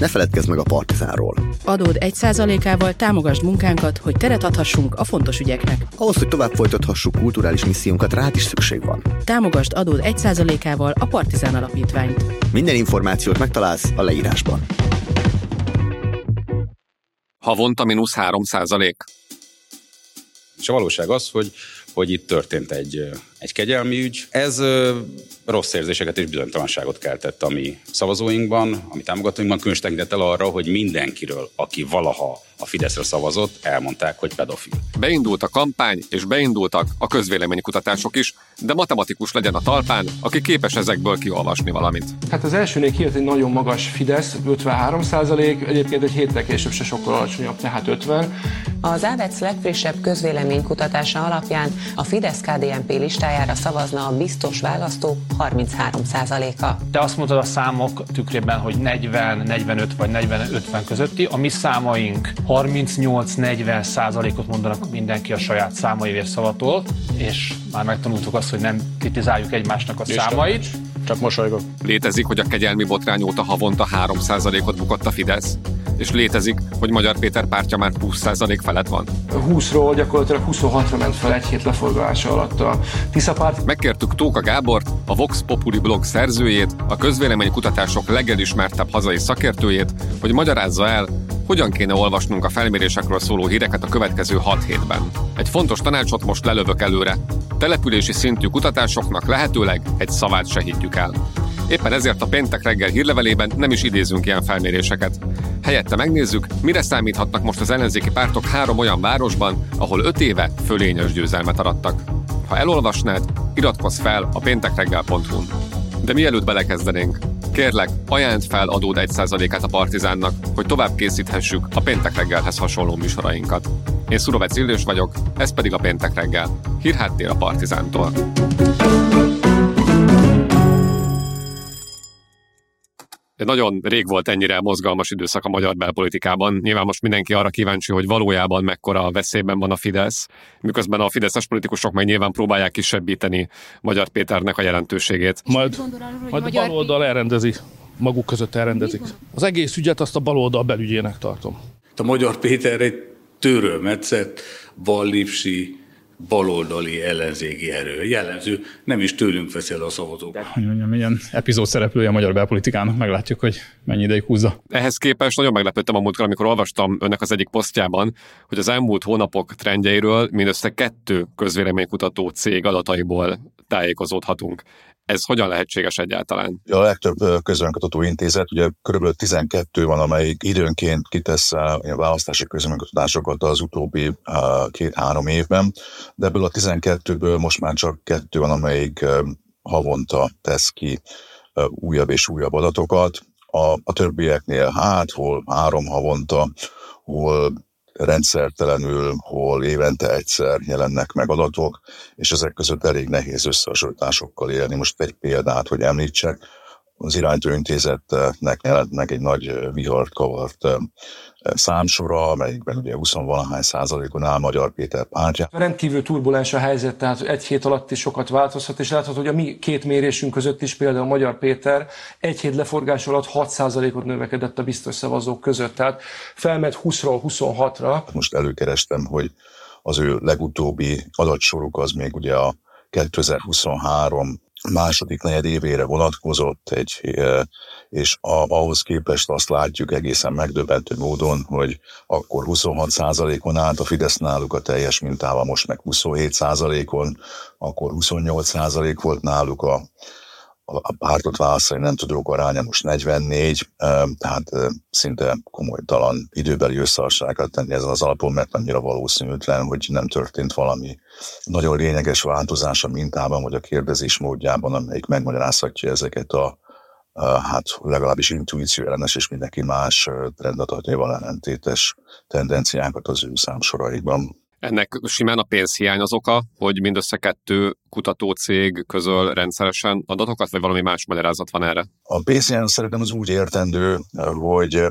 Ne feledkezz meg a Partizánról. Adód 1%-ával támogasd munkánkat, hogy teret adhassunk a fontos ügyeknek. Ahhoz, hogy tovább folytathassuk kulturális missziónkat, rád is szükség van. Támogasd adód 1%-ával a Partizán Alapítványt. Minden információt megtalálsz a leírásban. Havonta -3%. És a valóság az, hogy itt történt egy kegyelmi ügy. Ez rossz érzéseket és bizonytalanságot keltett a mi szavazóinkban, a mi támogatóinkban, különös tekintettel arra, hogy mindenkiről, aki valaha a Fideszre szavazott, elmondták, hogy pedofil. Beindult a kampány, és beindultak a közvéleménykutatások is, de matematikus legyen a talpán, aki képes ezekből kiolvasni valamit. Hát az elsőnél kijött egy nagyon magas Fidesz, 53%, egyébként egy héttel később se sokkal alacsonyabb, tehát 50. Az AVEX legfrissebb közvéleménykutatása alapján a Fidesz-KDNP listájára szavazna a biztos választók 33%-a. Te azt mondtad a számok tükrében, hogy 40, 45 vagy 40-50 közötti, a mi számaink 38-40%-ot mondanak mindenki a saját számaiért szavatól, és már megtanultuk azt, hogy nem kritizáljuk egymásnak a számait. Csak mosolygok. Létezik, hogy a kegyelmi botrány óta havonta 3%-ot bukott a Fidesz, és létezik, hogy Magyar Péter pártja már 20% felett van. 20-ról gyakorlatilag 26-ra ment fel egy hét leforgalása alatt a Tisza párt. Megkértük Tóka Gábort, a Vox Populi blog szerzőjét, a közvéleménykutatások legelismertebb hazai szakértőjét, hogy magyarázza el, hogyan kéne olvasnunk a felmérésekről szóló híreket a következő 6 hétben. Egy fontos tanácsot most lelövök előre. Települési szintű kutatásoknak lehetőleg egy szavát se higgyük el. Éppen ezért a péntek reggel hírlevelében nem is idézünk ilyen felméréseket. Helyette megnézzük, mire számíthatnak most az ellenzéki pártok 3 olyan városban, ahol 5 éve fölényes győzelmet arattak. Ha elolvasnád, iratkozz fel a péntekreggel.hu-n. De mielőtt belekezdenénk, kérlek, ajánld fel adód 1%-át a Partizánnak, hogy tovább készíthessük a Péntek reggelhez hasonló műsorainkat. Én Szurovec Illés vagyok, ez pedig a Péntek reggel. Hírháttér a Partizántól. Nagyon rég volt ennyire mozgalmas időszak a magyar belpolitikában. Nyilván most mindenki arra kíváncsi, hogy valójában mekkora veszélyben van a Fidesz, miközben a fideszes politikusok meg nyilván próbálják kisebbíteni Magyar Péternek a jelentőségét. Majd a baloldal elrendezi, maguk között elrendezik. Az egész ügyet azt a baloldal belügyének tartom. A Magyar Péter egy törölmetszett, ballipsi, baloldali ellenzéki erő. Jellemző, nem is tőlünk veszi el a szavatók. Hogy mondjam, ilyen epizód szereplője a magyar belpolitikának, meglátjuk, hogy mennyi ideig húzza. Ehhez képest nagyon meglepődtem a múltkor, amikor olvastam önnek az egyik posztjában, hogy az elmúlt hónapok trendjeiről mindössze 2 közvéleménykutató cég adataiból tájékozódhatunk. Ez hogyan lehetséges egyáltalán? A legtöbb közvéleménykutató intézet, ugye körülbelül 12 van, amelyik időnként kitesz választási közvéleménykutatásokat az utóbbi 2-3 évben, de ebből a 12-ből most már csak 2 van, amelyik havonta tesz ki újabb és újabb adatokat. A többieknél hol 3 havonta, hol rendszertelenül, hol évente egyszer jelennek meg adatok, és ezek között elég nehéz összehasonlításokkal élni. Most egy példát, hogy említsek, az Irányító Intézetnek jelent meg egy nagy vihart kavart számsora, amelyikben ugye 20-valahány százalékon áll Magyar Péter pártja. Rendkívül turbulens a helyzet, tehát egy hét alatt is sokat változhat, és látható, hogy a mi 2 mérésünk között is például Magyar Péter egy hét leforgás alatt 6%-ot növekedett a biztos szavazók között, tehát felment 20-ról 26-ra. Most előkerestem, hogy az ő legutóbbi adatsoruk az még ugye a 2023 második negyedévére vonatkozott, és ahhoz képest azt látjuk egészen megdöbbentő módon, hogy akkor 26%-on állt a Fidesz náluk a teljes mintával, most meg 27%-on, akkor 28% volt náluk a pártot választani nem tudók aránya, most 44, tehát szinte komolytalan időbeli összehasonlításokat tenni ezen az alapon, mert annyira valószínűtlen, hogy nem történt valami nagyon lényeges változás a mintában, vagy a kérdezés módjában, amelyik megmagyarázhatja ezeket hát legalábbis intuíció ellenes és mindenki más trendadataival ellentétes tendenciákat az ő számsoraikban. Ennek simán a pénzhiány az oka, hogy mindössze 2 kutatócég közöl rendszeresen adatokat, vagy valami más magyarázat van erre? A pénzhiány szerintem az úgy értendő, hogy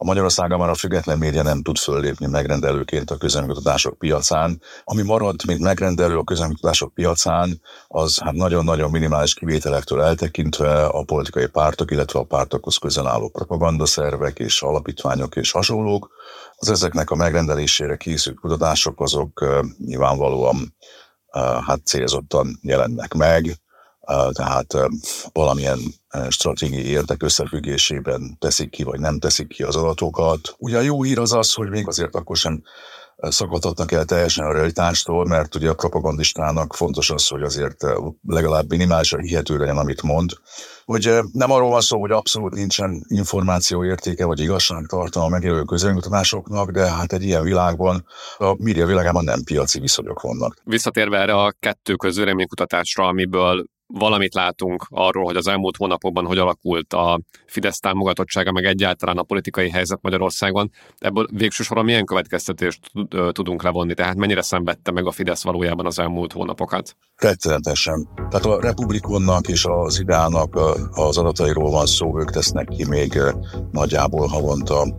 a Magyarországon már a független média nem tud föllépni megrendelőként a közvéleménykutatások piacán. Ami marad, mint megrendelő a közvéleménykutatások piacán, az hát nagyon-nagyon minimális kivételektől eltekintve a politikai pártok, illetve a pártokhoz közel álló propagandaszervek és alapítványok és hasonlók. Az ezeknek a megrendelésére készült kutatások azok nyilvánvalóan hát célzottan jelennek meg, tehát valamilyen stratégiai érdek összefüggésében teszik ki, vagy nem teszik ki az adatokat. Ugye a jó hír az az, hogy még azért akkor sem szakadhatnak el teljesen a realitástól, mert ugye a propagandistának fontos az, hogy azért legalább minimálisan hihető legyen, amit mond. Hogy nem arról van szó, hogy abszolút nincsen információértéke vagy igazságtartalma megjelölő közvéleménykutatásoknak, de hát egy ilyen világban, a média világában nem piaci viszonyok vannak. Visszatérve erre a 2 közvéleménykutatásra, amiből valamit látunk arról, hogy az elmúlt hónapokban hogy alakult a Fidesz támogatottsága, meg egyáltalán a politikai helyzet Magyarországon. Ebből végső soron milyen következtetést tudunk levonni? Tehát mennyire szenvedte meg a Fidesz valójában az elmúlt hónapokat? Rettenetesen. Tehát a Republikonnak és az Ideának az adatairól van szó, ők tesznek ki még nagyjából havonta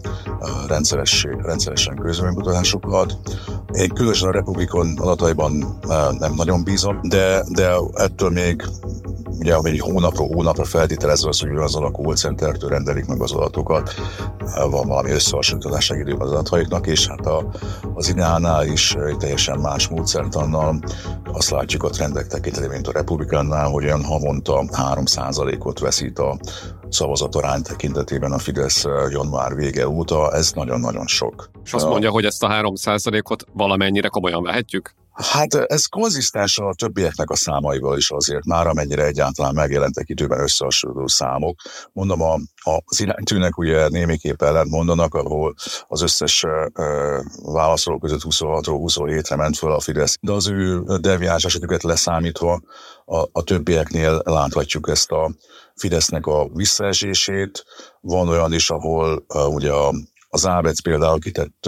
rendszeresen közvéleménykutatásokat. Én különösen a Republikon adataiban nem nagyon bízom, de ettől még ugye hónapról hónapra feltételezve az, hogy azzal a call centertől rendelik meg az adatokat, van valami összehasonlítási időben az adataiknak, és hát az Ideánál is teljesen más módszertannal azt látjuk a trendek tekintetében, mint a Republikánnál, hogy olyan havonta 3%-ot veszít a szavazatarány tekintetében a Fidesz január vége óta, ez nagyon-nagyon sok. És azt mondja, hogy ezt a 3%-ot valamennyire komolyan vehetjük? Hát ez konzisztens a többieknek a számaival is azért, már amennyire egyáltalán megjelentek időben összehasonlító számok. Mondom, az iránytűnek ugye némiképp ellent mondanak, ahol az összes válaszoló között 26-ról 27-re ment föl a Fidesz, de az ő deviáns esetüket leszámítva a többieknél láthatjuk ezt a Fidesznek a visszaesését. Van olyan is, ahol ugye az Ábec például kitett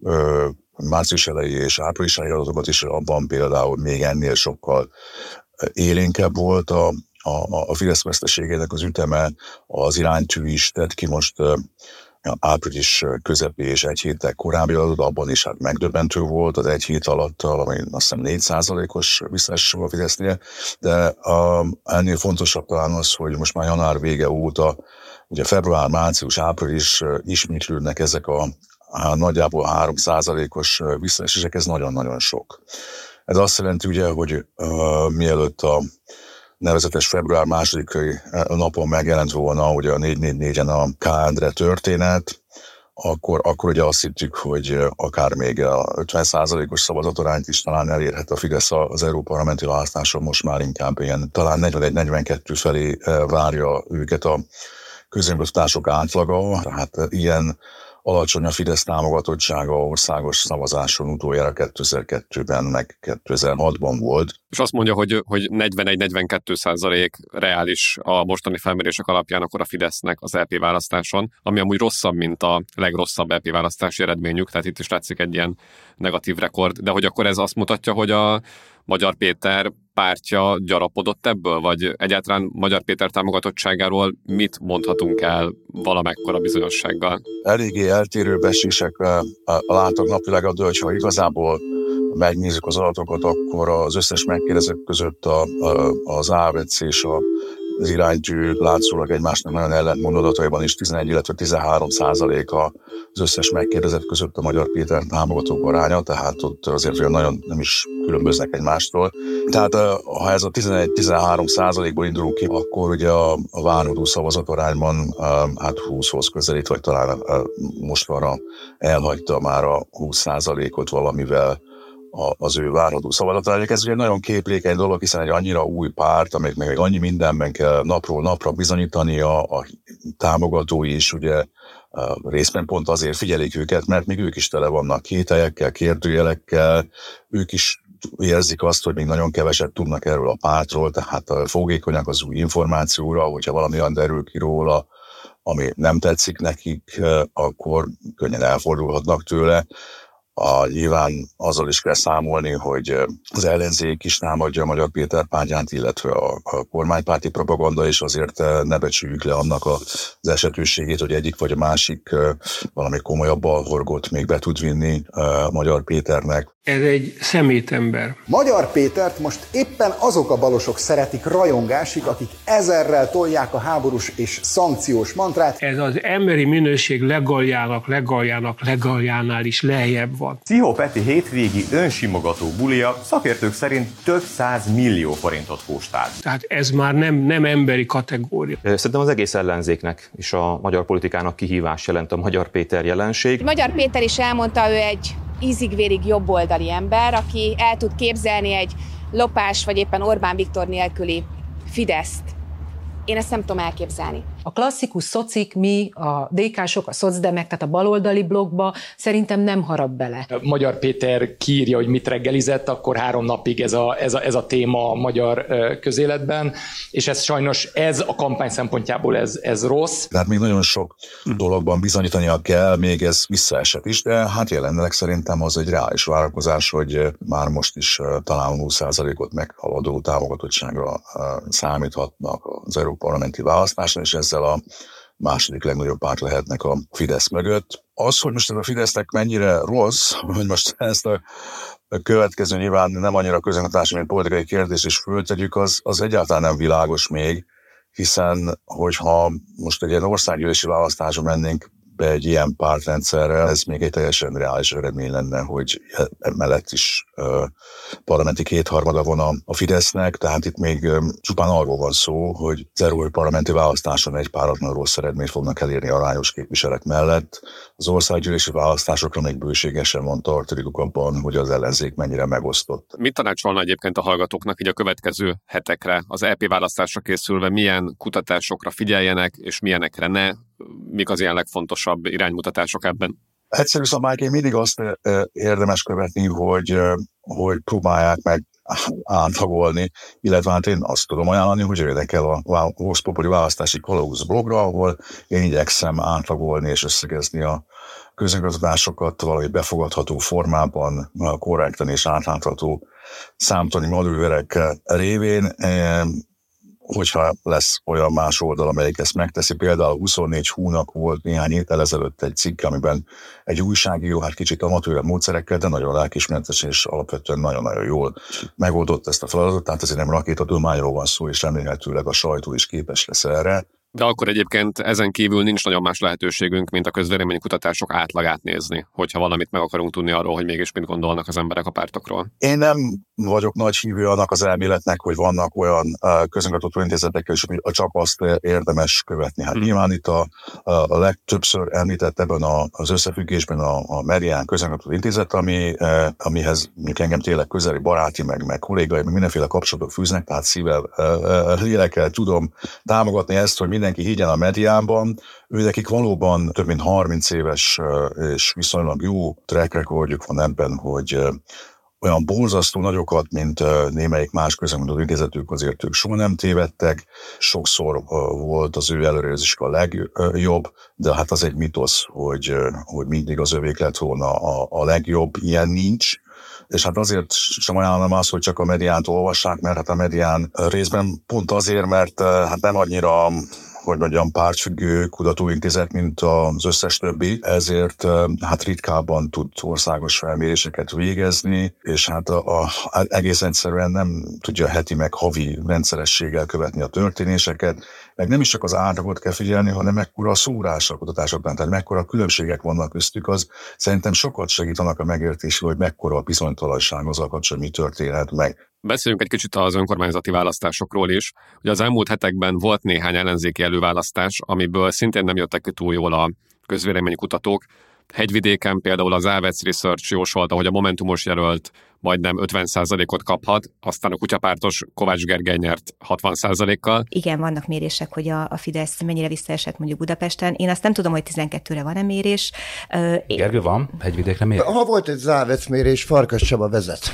március elejé és április elejé adatokat is, abban például még ennél sokkal élénkebb volt a Fidesz veszteségének az üteme, az iránytű is tett ki most április közepé és egy héttel korábbi adat, abban is hát megdöbbentő volt az egy hét alatt, ami azt hiszem 4%-os visszaesés a Fidesznél, de ennél fontosabb talán az, hogy most már január vége óta, ugye február, március, április ismétlődnek ezek a nagyjából 3%-os visszaesések, ez nagyon-nagyon sok. Ez azt jelenti ugye, hogy mielőtt a nevezetes február 2. napon megjelent volna ugye a 444-en a K. Endre történet, akkor ugye azt hittük, hogy akár még a 50%-os szavazatorányt is talán elérhet a Fidesz az Európa-parlamenti választáson, most már inkább ilyen talán 41-42 felé várja őket a közvéleménykutatások átlaga, tehát ilyen alacsony a Fidesz támogatottsága országos szavazáson utoljára 2002-ben, meg 2006-ban volt. És azt mondja, hogy 41-42% reális a mostani felmérések alapján akkor a Fidesznek az EP választáson, ami amúgy rosszabb, mint a legrosszabb EP választási eredményük, tehát itt is látszik egy ilyen negatív rekord, de hogy akkor ez azt mutatja, hogy a Magyar Péter pártja gyarapodott ebből, vagy egyáltalán Magyar Péter támogatottságáról mit mondhatunk el valamekkora bizonyossággal? Eléggé eltérő besések látnak napvilágot, de hogyha igazából megnézzük az adatokat, akkor az összes megkérdezők között az ABC és az iránytű látszólag egymásnak nagyon ellentmondó adataiban is 11, illetve 13% az összes megkérdezett között a Magyar Péter támogatók aránya, tehát ott azért olyan nagyon nem is különböznek egymástól. Tehát ha ez a 11-13%-ból indulunk ki, akkor ugye a várható szavazatarányban hát 20-hoz közelít, vagy talán mostanra elhagyta már a 20%-ot valamivel az ő várható szavazatarányok. Ez ugye nagyon képlékeny dolog, hiszen egy annyira új párt, amelynek meg annyi mindenben kell napról napra bizonyítania, a támogatói is ugye részben pont azért figyelik őket, mert még ők is tele vannak kételyekkel, kérdőjelekkel, ők is érzik azt, hogy még nagyon keveset tudnak erről a pártról, tehát fogékonyak az új információra, hogyha valami olyan derül ki róla, ami nem tetszik nekik, akkor könnyen elfordulhatnak tőle. Nyilván azzal is kell számolni, hogy az ellenzék is támadja a Magyar Péter pártját, illetve a kormánypárti propaganda, és azért ne becsüljük le annak az esetőségét, hogy egyik vagy a másik valami komolyabb balhorgot még be tud vinni Magyar Péternek. Ez egy szemétember. Magyar Pétert most éppen azok a balosok szeretik rajongásig, akik ezerrel tolják a háborús és szankciós mantrát. Ez az emberi minőség legaljánál is lejjebb van. Cihó Peti hétvégi önsimogató bulia szakértők szerint több 100 millió forintot kóstált. Tehát ez már nem emberi kategória. Szerintem az egész ellenzéknek és a magyar politikának kihívás jelent a Magyar Péter jelenség. Magyar Péter is elmondta, ő egy ízig-vérig jobboldali ember, aki el tud képzelni egy Lopás vagy éppen Orbán Viktor nélküli Fideszt. Én ezt nem tudom elképzelni. A klasszikus szocik, mi, a DK-sok, a szocdemek, tehát a baloldali blokkba szerintem nem harap bele. Magyar Péter kiírja, hogy mit reggelizett, akkor 3 napig ez a téma a magyar közéletben, és ez sajnos a kampány szempontjából ez rossz. Tehát még nagyon sok dologban bizonyítania kell, még ez visszaesett is, de hát jelenleg szerintem az egy reális várakozás, hogy már most is talán 20%-ot meghaladó támogatottságra számíthatnak az európarlamenti választáson, és ezzel a második legnagyobb párt lehetnek a Fidesz mögött. Az, hogy most ez a Fidesznek mennyire rossz, hogy most ezt a következő nyilván nem annyira közönhatási, mint politikai kérdés is föltegyük, az egyáltalán nem világos még, hiszen hogyha most egy ilyen országgyűlési választáson mennénk be egy ilyen pártrendszerrel, ez még egy teljesen reális eredmény lenne, hogy emellett is parlamenti 2/3 van a Fidesznek, tehát itt még csupán arról van szó, hogy az európai parlamenti választáson egy páratlan rossz eredményt fognak elérni arányos képviselek mellett. Az országgyűlési választásokra még bőségesen van tartalékuk abban, hogy az ellenzék mennyire megosztott. Mit tanácsolna egyébként a hallgatóknak így a következő hetekre, az EP választásra készülve, milyen kutatásokra figyeljenek, és milyenekre ne? Mik az ilyen legfontosabb iránymutatások ebben? Egyszerű szabályként mindig azt érdemes követni, hogy próbálják meg áthagolni, illetve hát én azt tudom ajánlani, hogy jöjjenek el a Vox Populi választási kalauz blogra, ahol én igyekszem áthagolni és összegezni a közigazgatásokat valami befogadható formában, korrekten és átlátható számtani manőverek révén. Hogyha lesz olyan más oldal, amelyik ezt megteszi. Például 24Hu-nak volt néhány héttel ezelőtt egy cikk, amiben egy újságíró, hát kicsit amatőrebb módszerekkel, de nagyon lelkismertes és alapvetően nagyon-nagyon jól megoldott ezt a feladatot, tehát azért nem rakétatudományról van szó, és remélhetőleg a sajtó is képes lesz erre. De akkor egyébként ezen kívül nincs nagyon más lehetőségünk, mint a közvéleménykutatások átlagát nézni, hogyha valamit meg akarunk tudni arról, hogy mégis mit gondolnak az emberek a pártokról. Én nem vagyok nagy hívő annak az elméletnek, hogy vannak olyan közönkutató intézetek, és csak azt érdemes követni. Hát nyilván itt a legtöbbször említett ebben az összefüggésben a Merian közönkutató intézet, amihez engem tényleg közeli baráti, meg kollégai, meg mindenféle kapcsolatok fűznek, tehát szívvel, lélekkel tudom támogatni ezt, hogy mindenki higgyen a Mediánban. Nekik valóban több mint 30 éves és viszonylag jó track recordjuk van ebben, hogy olyan borzasztó nagyokat, mint némelyik más közönkutató intézetük, azért ők soha nem tévedtek. Sokszor volt az ő előrejelzésük a legjobb, de hát az egy mitosz, hogy mindig az övék lett volna a legjobb. Ilyen nincs. És hát azért sem ajánlom azt, hogy csak a Mediánt olvassák, mert hát a Medián részben pont azért, mert hát nem annyira, hogy mondjam, pártfüggő kutatóintézet, mint az összes többi, ezért hát ritkábban tud országos felméréseket végezni, és hát egész egyszerűen nem tudja heti meg havi rendszerességgel követni a történéseket, meg nem is csak az átlagot kell figyelni, hanem mekkora a szórás a kutatásokban, tehát mekkora különbségek vannak köztük, az szerintem sokat segít annak a megértésről, hogy mekkora a bizonytalanság azzal kapcsolatban, mi történhet meg. Beszéljünk egy kicsit az önkormányzati választásokról is. Ugye az elmúlt hetekben volt néhány ellenzéki előválasztás, amiből szintén nem jöttek ki túl jól a közvéleménykutatók. Hegyvidéken például az Avets Research jósolta, hogy a Momentumos jelölt majdnem 50%-ot kaphat, aztán a kutyapártos Kovács Gergely nyert 60%-kal. Igen, vannak mérések, hogy a Fidesz mennyire visszaesett mondjuk Budapesten. Én azt nem tudom, hogy 12-re van-e mérés. Gergő, van? Hegyvidékre mér? Ha volt egy Závec mérés, Farkas Csaba vezet.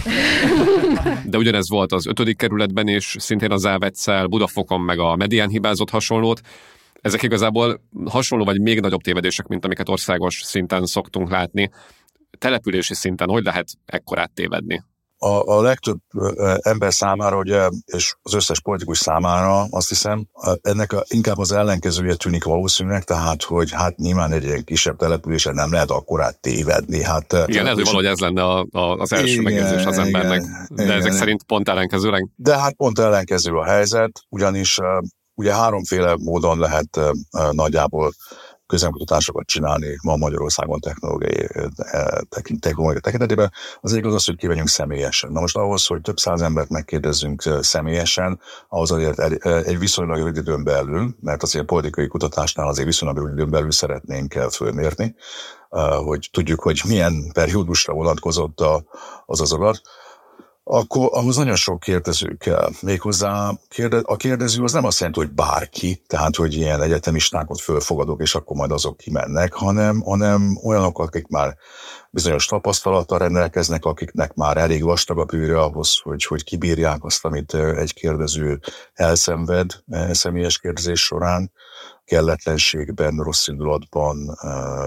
De ugyanez volt az 5. kerületben is, szintén az Avetszel, Budafokon meg a Medián hibázott hasonlót. Ezek igazából hasonló vagy még nagyobb tévedések, mint amiket országos szinten szoktunk látni. települési szinten hogy lehet ekkorát tévedni? A legtöbb ember számára, ugye, és az összes politikus számára azt hiszem, ennek inkább az ellenkezője tűnik valószínűleg, tehát, hogy hát nyilván egy ilyen kisebb településen nem lehet akkorát tévedni. Hát, igen, lehet, hogy valahogy ez lenne az első megjegyzés az embernek, de igen, ezek szerint pont ellenkezőleg? De hát pont ellenkező a helyzet, ugyanis ugye háromféle módon lehet nagyjából közlemkutatásokat csinálni ma Magyarországon technológiai tekintetében. Az egyik az, hogy kimenjünk személyesen. Na most ahhoz, hogy több száz embert megkérdezzünk személyesen, ahhoz azért egy viszonylag rövid időn belül, mert azért politikai kutatásnál azért viszonylag rövid időn belül szeretnénk fölmérni, hogy tudjuk, hogy milyen periódusra vonatkozott az adat, akkor ahhoz nagyon sok kérdező kell. Méghozzá a kérdező az nem azt jelenti, hogy bárki, tehát hogy ilyen egyetemistákat fölfogadok, és akkor majd azok kimennek, hanem olyanok, akik már bizonyos tapasztalattal rendelkeznek, akiknek már elég vastag a bőre ahhoz, hogy kibírják azt, amit egy kérdező elszenved személyes kérdezés során, kelletlenségben, rossz indulatban,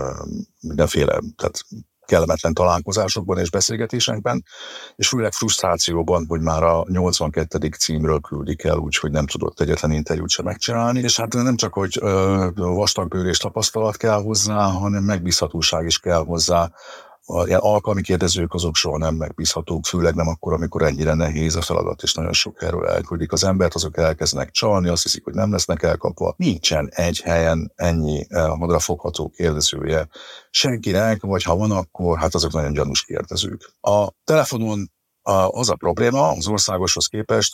mindenféle, tehát kellemetlen találkozásokban és beszélgetésekben, és főleg frusztrációban, hogy már a 82. címről küldik el, úgyhogy nem tudott egyetlen interjút sem megcsinálni, és hát nem csak, hogy vastagbőr és tapasztalat kell hozzá, hanem megbízhatóság is kell hozzá. Ilyen alkalmi kérdezők azok soha nem megbízhatók, főleg nem akkor, amikor ennyire nehéz a feladat, és nagyon sok erről elküldik az embert, azok elkezdenek csalni, azt hiszik, hogy nem lesznek elkapva. Nincsen egy helyen ennyi madrafogható kérdezője senkinek, vagy ha van, akkor hát azok nagyon gyanús kérdezők. A telefonon az a probléma az országoshoz képest,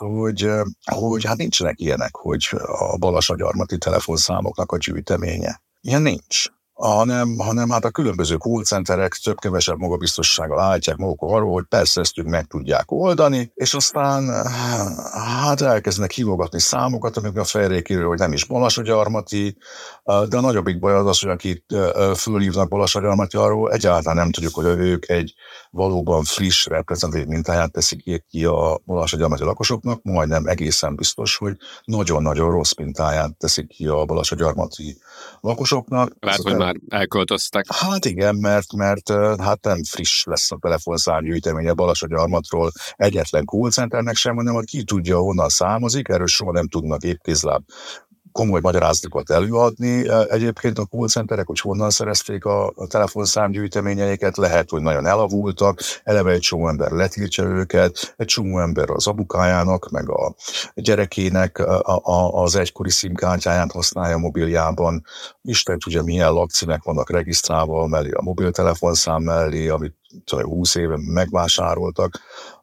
hogy hát nincsenek ilyenek, hogy a Balas-Agyarmati telefonszámoknak a gyűjteménye. Ilyen nincs. Hanem hát a különböző call centerek több-kevesebb magabiztossággal állítják maguk arról, hogy persze ezt ők meg tudják oldani, és aztán hát elkezdenek hívogatni számokat, amik a fejre kiről, hogy nem is Balas-Agyarmati, de a nagyobbik baj az, hogy akit fölhívnak Balas-Agyarmati, arról egyáltalán nem tudjuk, hogy ők egy valóban friss reprezentatív mintáját teszik ki a Balas-Agyarmati lakosoknak, majdnem egészen biztos, hogy nagyon-nagyon rossz mintáját teszik ki a Balas-Agyarmati lakosoknak. Lehet, hogy már elköltöztek. Hát igen, mert hát nem friss lesz a telefonszám gyűjteménye Balas-Agyarmatról egyetlen call centernek sem, hanem ki tudja, honnan származik, erről soha nem tudnak épkézláb komoly magyarázatokat előadni. Egyébként a call centerek, hogy honnan szerezték a telefonszám gyűjteményeiket, lehet, hogy nagyon elavultak, eleve egy csomó ember letiltja őket, egy csomó ember az abukájának, meg a gyerekének az egykori SIM-kártyáját használja a mobiljában. Isten tudja, milyen lakcímek vannak regisztrálva mellé, a mobiltelefonszám mellé, amit 20 éve megvásároltak.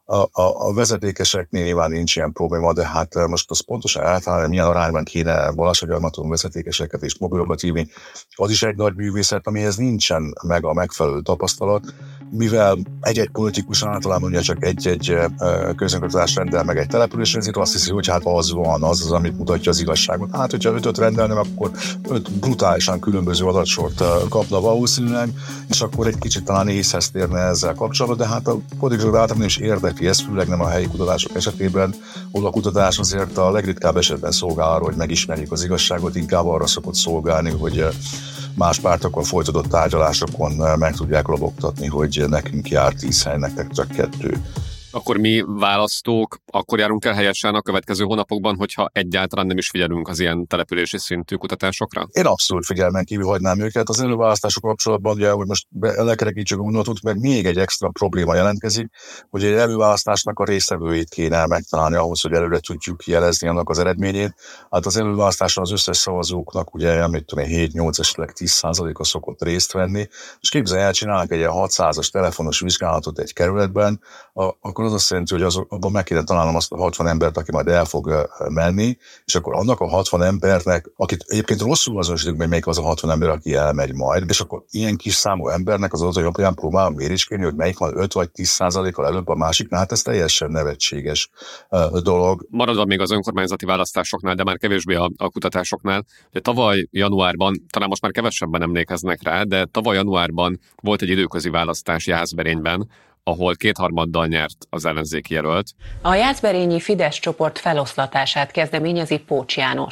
A vezetékeseknél nyilván nincs ilyen probléma, de hát most az pontosan eltalálni, milyen arányban kéne Balas-Agyarmaton vezetékeseket és mobilba hívni, az is egy nagy művészet, amihez nincsen meg a megfelelő tapasztalat, mivel egy-egy politikus általában ugye csak egy-egy közönkötözést rendel meg egy településre, ezért azt hiszi, hogy hát az van, az, amit mutatja az igazságot. Hát, hogyha 5-öt rendelnem, akkor 5 brutálisan különböző adatsort kapna valószínűleg, és akkor egy kicsit talán észhez térne ezzel kapcsolatban, de hát a politikusok általában is érdekli ez, főleg nem a helyi kutatások esetében, ahol a kutatás azért a legritkább esetben szolgál arra, hogy megismerjük az igazságot, inkább arra szokott szolgálni, hogy más pártokkal folytatott tárgyalásokon meg tudják lobogtatni, hogy nekünk jár 10 hely, nektek csak 2. Akkor mi választók akkor járunk el helyesen a következő hónapokban, hogyha egyáltalán nem is figyelünk az ilyen települési szintű kutatásokra? Én abszolút figyelmen kívül hagynám őket. Az előválasztások kapcsolatban, ugye, hogy most lekerekítsük a gondolatot, meg még egy extra probléma jelentkezik, hogy egy előválasztásnak a résztvevőit kéne megtalálni ahhoz, hogy előre tudjuk jelezni annak az eredményét. Hát az előválasztáson az összes szavazóknak, ugye, amit tudom, 7-8 esetleg 10%-a szokott részt venni, és képzelj el, csinálnak egy ilyen 600-as telefonos vizsgálatot egy kerületben, akkor az azt jelenti, hogy abban meg kéne találnom azt a 60 embert, aki majd el fog menni, és akkor annak a 60 embernek, akit egyébként rosszul azonosítunk, hogy melyik az a 60 ember, aki elmegy majd, és akkor ilyen kis számú embernek az adatai alapján próbálom méréskedni, hogy melyik van 5 vagy 10%-kal előbb a másiknál, hát ez teljesen nevetséges dolog. Maradva még az önkormányzati választásoknál, de már kevésbé a kutatásoknál. De tavaly januárban, talán most már kevesebben emlékeznek rá, de tavaly januárban volt egy időközi választás Jászberényben, ahol 2/3 nyert az ellenzéki jelölt. A jászberényi Fidesz csoport feloszlatását kezdeményezi Pócs János.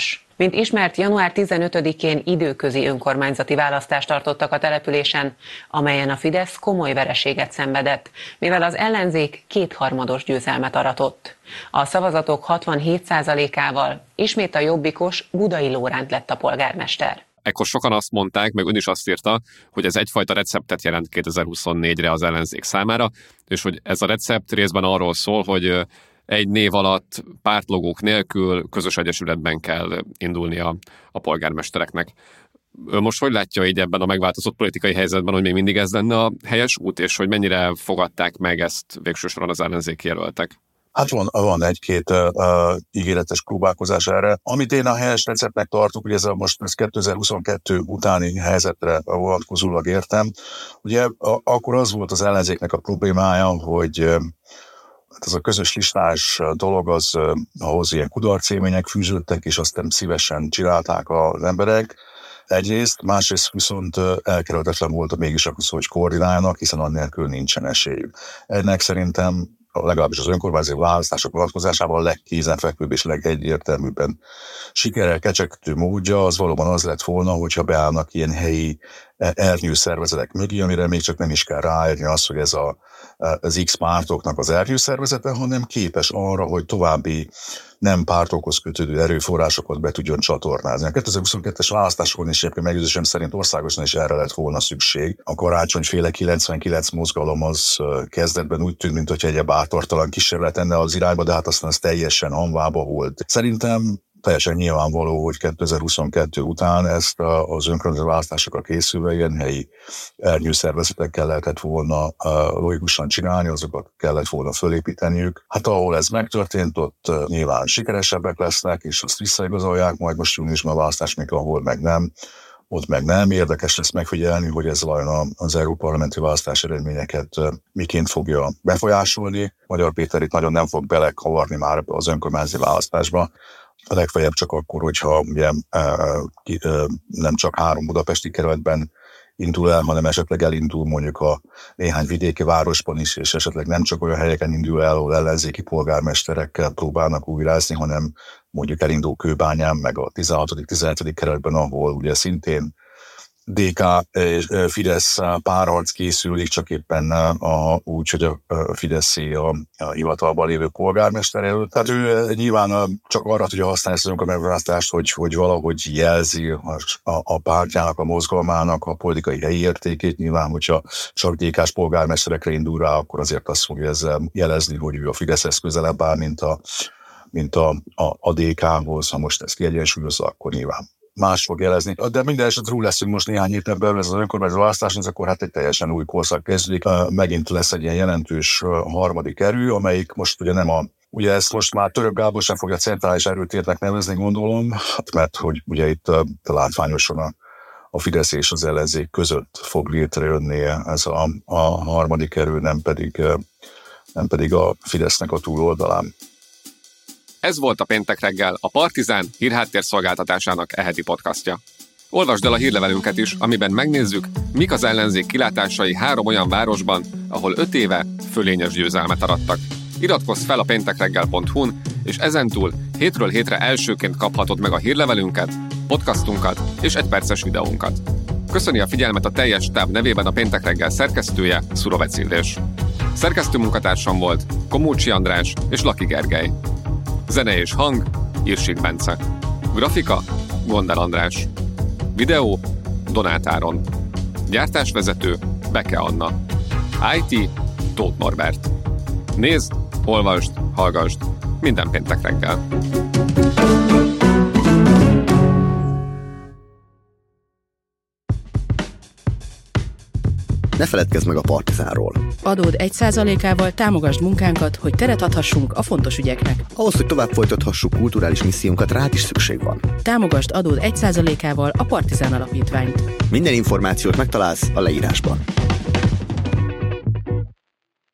Mint ismert, január 15-én időközi önkormányzati választást tartottak a településen, amelyen a Fidesz komoly vereséget szenvedett, mivel az ellenzék kétharmados győzelmet aratott. A szavazatok 67%-ával ismét a jobbikos Budai Lóránt lett a polgármester. Ekkor sokan azt mondták, meg ön is azt írta, hogy ez egyfajta receptet jelent 2024-re az ellenzék számára, és hogy ez a recept részben arról szól, hogy egy név alatt, pártlogók nélkül közös egyesületben kell indulnia a polgármestereknek. Ő most hogy látja így ebben a megváltozott politikai helyzetben, hogy még mindig ez lenne a helyes út, és hogy mennyire fogadták meg ezt végső soron az ellenzéki jelöltek? Hát van egy-két ígéretes próbálkozás erre. Amit én a helyes receptnek tartok, hogy ez 2022 utáni helyzetre vonatkozólag értem. Ugye akkor az volt az ellenzéknek a problémája, hogy ez a közös listás dolog, ahhoz ilyen kudarcélmények fűződtek, és azt nem szívesen csinálták az emberek. Egyrészt, másrészt viszont elkerülhetetlen volt mégis akkor szó, hogy koordinálnak, hiszen annélkül nincsen esélyük. Ennek szerintem legalábbis az önkormányzati választások vonatkozásában a legkézenfekvőbb és legegyértelműbben sikerrel kecsegtető módja az valóban az lett volna, hogyha beállnak ilyen helyi ernyőszervezetek mögé, amire még csak nem is kell ráérni az, hogy ez az X pártoknak az ernyőszervezete, hanem képes arra, hogy további nem pártokhoz kötődő erőforrásokat be tudjon csatornázni. A 2022-es választásokon is egyébként meggyőződésem szerint országosan is erre lett volna szükség. A karácsonyféle 99 mozgalom az kezdetben úgy tűnt, mintha egy bátortalan kísérlet lenne az irányba, de hát aztán az teljesen hanvába volt. Szerintem teljesen nyilvánvaló, hogy 2022 után ezt az önkormányzati választásokra készülve ilyen helyi ernyőszervezetekkel lehetett volna logikusan csinálni, azokat kellett volna fölépíteniük. Hát ahol ez megtörtént, ott nyilván sikeresebbek lesznek, és azt visszaigazolják, majd most júniusban a választás, még ahol meg nem. Ott meg nem. Érdekes lesz megfigyelni, hogy ez vajon az európarlamenti választás eredményeket miként fogja befolyásolni. Magyar Péter itt nagyon nem fog belekavarni már az önkormányzati választásba. A legfeljebb csak akkor, hogyha ugye, nem csak 3 budapesti kerületben indul el, hanem esetleg elindul mondjuk a néhány vidéki városban is, és esetleg nem csak olyan helyeken indul el, ahol ellenzéki polgármesterekkel próbálnak újrázni, hanem mondjuk elindul Kőbányán, meg a 16.-17. kerületben, ahol ugye szintén DK és Fidesz párharc készülik, csak éppen úgy, hogy a Fideszé a hivatalban lévő polgármester előtt. Tehát ő nyilván csak arra tudja használni ezt az önkormányzati, hogy valahogy jelzi a pártjának, a mozgalmának a politikai helyi értékét. Nyilván, hogyha csak DK-s polgármesterekre indul rá, akkor azért azt fogja ezzel jelezni, hogy ő a Fideszhez közelebb áll, mint a DK-hoz. Ha most ezt kiegyensúlyozza, akkor nyilván más fog jelezni. De minden esetre túl leszünk most néhány héten belül ez az önkormányzati választás, akkor hát egy teljesen új korszak kezdődik. Megint lesz egy ilyen jelentős harmadik erő, amelyik most ugye nem ugye ezt most már Török Gábor sem fogja centrális erőtérnek nevezni, gondolom, hát mert hogy ugye itt látványosan a Fidesz és az ellenzék között fog létrejönni ez a harmadik erő, nem pedig a Fidesznek a túloldalán. Ez volt a Péntek reggel, a Partizán hírháttérszolgáltatásának eheti podcastja. Olvasd el a hírlevelünket is, amiben megnézzük, mik az ellenzék kilátásai 3 olyan városban, ahol 5 éve fölényes győzelmet arattak. Iratkozz fel a péntekreggel.hu-n, és ezentúl hétről hétre elsőként kaphatod meg a hírlevelünket, podcastunkat és 1 perces videónkat. Köszöni a figyelmet a teljes stáb nevében a Péntek reggel szerkesztője, Szurovec Illés. Szerkesztő munkatársam volt Komócsi András és Laki Gergely. Zene és hang, Irsik Bence. Grafika, Gondel András. Videó, Donát Áron. Gyártásvezető, Beke Anna. IT, Tóth Norbert. Nézd, olvasd, hallgasd, minden péntek reggel. Ne feledkezz meg a Partizánról. Adód 1%-ával támogasd munkánkat, hogy teret adhassunk a fontos ügyeknek. Ahhoz, hogy tovább folytathassuk kulturális missziónkat, rád is szükség van. Támogasd adód 1%-ával a Partizán Alapítványt. Minden információt megtalálsz a leírásban.